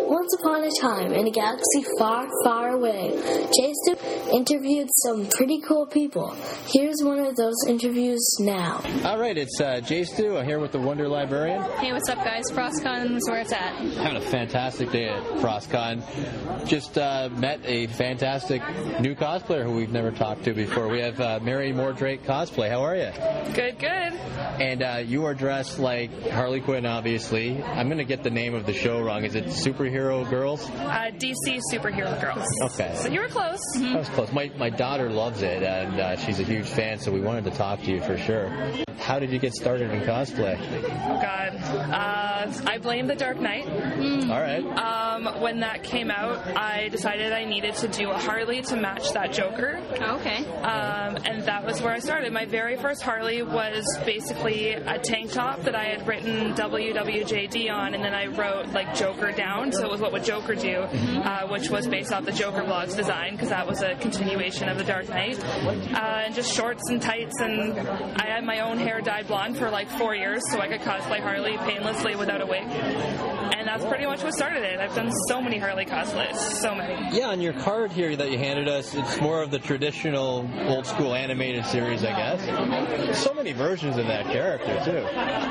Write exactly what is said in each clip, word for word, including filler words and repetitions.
Once upon a time, in a galaxy far, far away, Jason interviewed some pretty cool people. Here's one of those interviews now. All right, it's uh, Jay Stu. I'm here with the Wonder Librarian. Hey, what's up, guys? FrostCon's where it's at. Having a fantastic day at FrostCon. Just uh, met a fantastic new cosplayer who we've never talked to before. We have uh, Mary Mordrake Cosplay. How are you? Good, good. And uh, you are dressed like Harley Quinn, obviously. I'm going to get the name of the show wrong. Is it Superhero Girls? Uh, D C Superhero Girls. Okay. So you were close. Mm-hmm. I was close. My, my daughter loves it, and uh, she's a huge fan, so we wanted to talk to you for sure. How did you get started in cosplay? Oh, God. Uh, I blame The Dark Knight. Mm. All right. Um, when that came out, I decided I needed to do a Harley to match that Joker. Okay. Um, and that was where I started. My very first Harley was basically a tank top that I had written W W J D on, and then I wrote, like, Joker down, so it was What Would Joker Do, mm-hmm. uh, which was based off the Joker Vlogs design, because that was a continuation of The Dark Knight. Uh, and just shorts and tights, and I had my own hair dyed blonde for like four years, so I could cosplay Harley painlessly without a wig. And that's pretty much what started it. I've done so many Harley cosplays, so many. Yeah, on your card here that you handed us, it's more of the traditional old school animated series, I guess. So many versions of that character, too.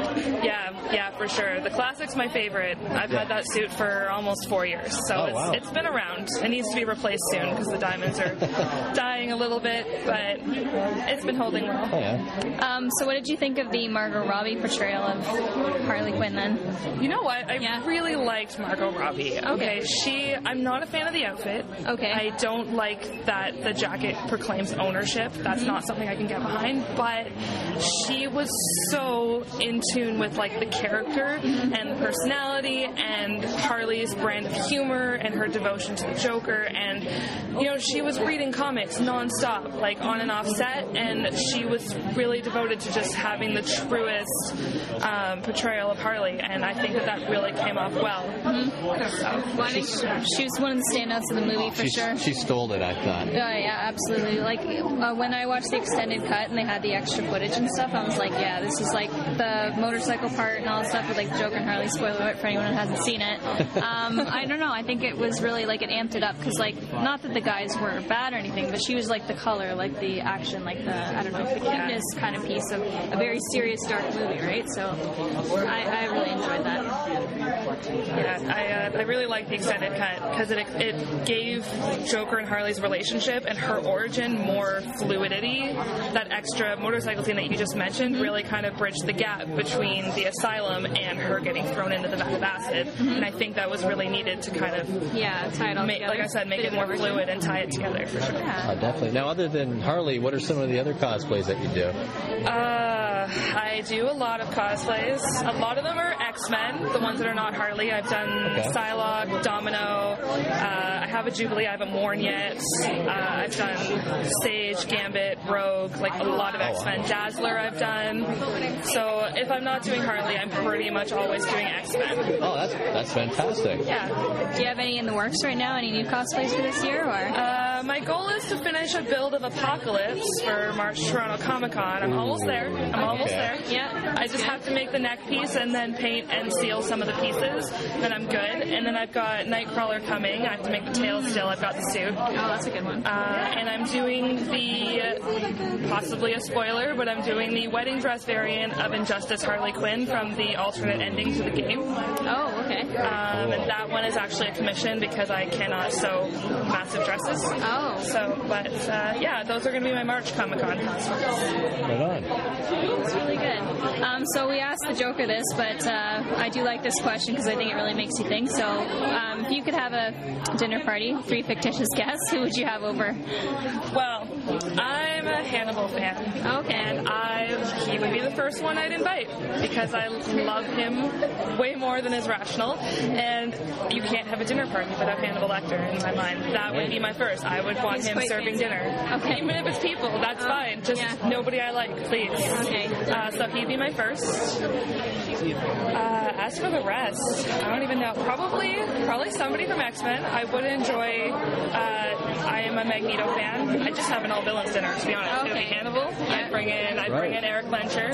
Yeah, yeah, for sure. The classic's my favorite. I've yeah. had that suit for almost four years, so oh, it's, wow. it's been around. It needs to be replaced soon because the diamonds are dying a little bit, but it's been holding well. Oh, yeah. Um, so what did you think of the Margot Robbie portrayal of Harley Quinn then? You know what? I yeah. really liked Margot Robbie. Okay. okay, she, I'm not a fan of the outfit. Okay. I don't like that the jacket proclaims ownership. That's mm-hmm. not something I can get behind, but she was so in tune with, like, the character mm-hmm. and the personality and Harley's brand of humor and her devotion to the Joker, and, you know, she was reading comics nonstop, like, on and off set, and she was really devoted to just having the truest um, portrayal of Harley, and I think that that really came off well. Mm-hmm. So, well, I think she was one of the standouts of the movie for she, sure. She stole it, I thought. Oh, yeah, absolutely. Like, uh, when I watched the extended cut and they had the extra footage and stuff, I was like, yeah, this is like the motorcycle part and all that stuff with, like, Joker and Harley. Spoiler alert for anyone who hasn't seen it. Um, I don't know. I think it was really, like, it amped it up because, like, not that the guys were bad or anything, but she was, like, the color, like, the action, like the, I don't know, the cuteness kind of piece of a very serious, dark movie, right? So I, I really enjoyed that. Yeah, I, uh, I really liked the extended cut because it, it gave Joker and Harley's relationship and her origin more fluidity. That extra motorcycle scene that you just mentioned really kind of bridged the gap between the asylum and her getting thrown into the vat of acid. Mm-hmm. And I think that was really needed to kind of, yeah, tie it all make, together. Like I said, make it more fluid and tie it together for sure. Yeah. Uh, definitely. Now, other than Harley, what are some of the other cosplays that you do? Uh, I do a lot of cosplays. A lot of them are X-Men, the ones that are not Harley. I've done okay. Psylocke, Domino. Uh, I have a Jubilee I haven't worn yet. Uh, I've done Sage, Gambit, Rogue, like a lot of X-Men. Dazzler I've done. So if I'm not doing Harley, I'm pretty much always doing X-Men. Oh, that's that's fantastic. Yeah. Do you have any in the works right now? Any new cosplays for this year? Or uh, my goal is to finish a build of Apocalypse for March Toronto Comic Con. I'm almost there. I'm almost okay. there. Yeah. I just have to make the neck piece and then paint and seal some of the pieces. Then I'm good. And then I've got Nightcrawler coming. I have to make the tail still. I've got the suit. Oh, that's a good one. Uh, and I'm doing the, possibly a spoiler, but I'm doing the wedding dress variant of Injustice Harley Quinn from the alternate ending to the game. Oh, okay. Um, and that one is actually a commission because I cannot sew massive dresses. Oh. So, but uh, yeah, those are going to be my March Comic Con costumes. Right on. That's really good. Um, so we asked the Joker this, but uh, I do like this question because I think it really makes you think. So um, if you could have a dinner party, three fictitious guests, who would you have over? Well, I'm a Hannibal fan. Okay. And I, he would be the first one I'd invite because I love him way more than is rational. And you can't have a dinner party without Hannibal Lecter in my mind. That would be my first. I I would want He's him quite serving fancy. dinner. Okay. Even if it's people, that's Oh, fine. Just yeah. nobody I like, please. Okay. Uh, so he'd be my first. Uh, as for the rest, I don't even know. Probably, probably somebody from X-Men. I would enjoy. Uh, I am a Magneto fan. I just have an all-villains dinner, to be honest. It would be Okay. Hannibal. I'd bring in. I'd bring in Eric Lencher.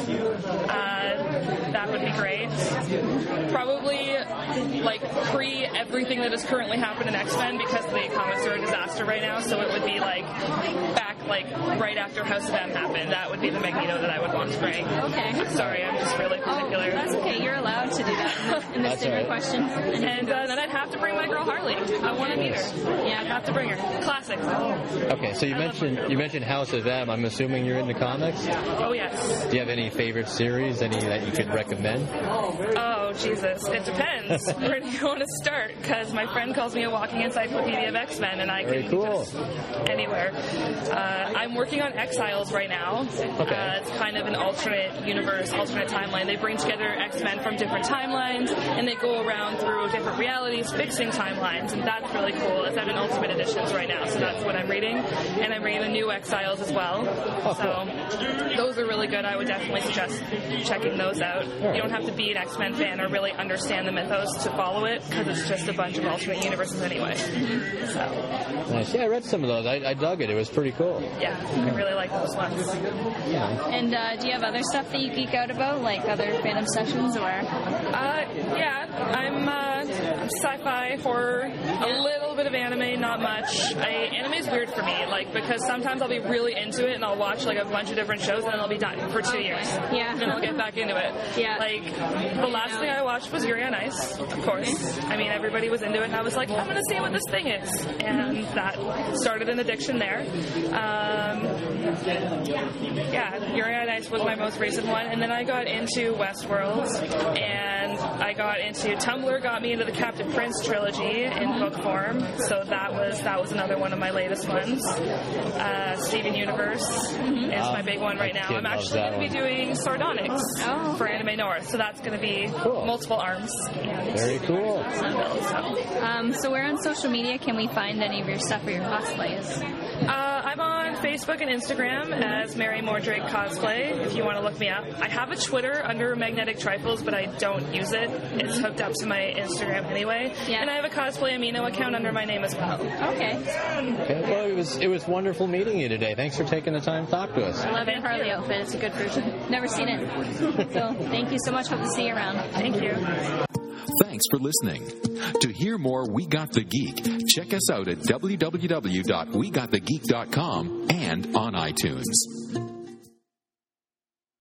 Uh, that would be great. Probably like pre everything that has currently happened in X-Men, because the comics are a disaster right now. So it would be like back like right after House of M happened. That would be the Magneto that I would want to bring. Okay. Sorry, I'm just really Oh, particular. that's okay. You're allowed to do that in this That's dinner all right. question. And uh, then I'd have to bring my girl Harley. I want to meet her. Yeah. I'd have to bring her. Classic. Okay, so you mentioned you mentioned House of M. I'm assuming you're into comics. Oh yes. Do you have any favorite series? Any that you could recommend? Oh Jesus. It depends. Where do you want to start? Because my friend calls me a walking encyclopedia of X-Men, and I Very can cool. just anywhere. Uh, I'm working on Exiles right now. Okay. Uh, it's kind of an alternate universe, alternate timeline. They bring together X-Men from different timelines, and they go around through different realities, fixing timelines, and that's really cool. It's out in Ultimate Editions right now, so that's what I'm reading. And I'm reading the new Exiles as well. Oh, So those are really good. I would definitely suggest checking those out. You don't have to be an X-Men fan or really understand the mythos to follow it, because it's just a bunch of alternate universes anyway. So, Nice. Yeah, I read some of those. I, I dug it. It was pretty cool. yeah, I really like those ones. Yeah. And uh, do you have other stuff that you geek out about, like other fandom sessions, or? Uh, yeah, I'm uh, sci-fi, horror, a little bit of anime, not much. I, anime is weird for me, like, because sometimes I'll be really into it and I'll watch like a bunch of different shows and then I'll be done for two years. Yeah. Then I'll get back into it. Yeah. Like, the last thing I watched was Yuri on Ice, of course. I mean, everybody was into it and I was like, I'm going to see what this thing is. And that started an addiction there. Um, yeah, Yuri on Ice was my most recent one. And then I got into Westworld, and I got into Tumblr, got me into the Captain Prince trilogy in book form. So that was that was another one of my latest ones. Uh, Steven Universe is my big one right My now. kid I'm loves actually that going to be one. doing Sardonyx Oh, for okay. Anime North. So that's going to be Cool. multiple arms. And Very cool. Sunbelt, so. Um, so where on social media can we find any of your stuff or your cosplays? Uh, I'm on Facebook and Instagram as Mary Mordrake Cosplay, if you want to look me up. I have a Twitter under Magnetic Trifles, but I don't use it. It's hooked up to my Instagram anyway. Yeah. And I have a Cosplay Amino account under my name as well. Okay. Okay, well, it was it was wonderful meeting you today. Thanks for taking the time to talk to us. I love your Harley outfit. It's a good version. Never seen it. So thank you so much. Hope to see you around. Thank you. Thanks for listening. To hear more We Got the Geek, check us out at w w w dot we got the geek dot com and on iTunes.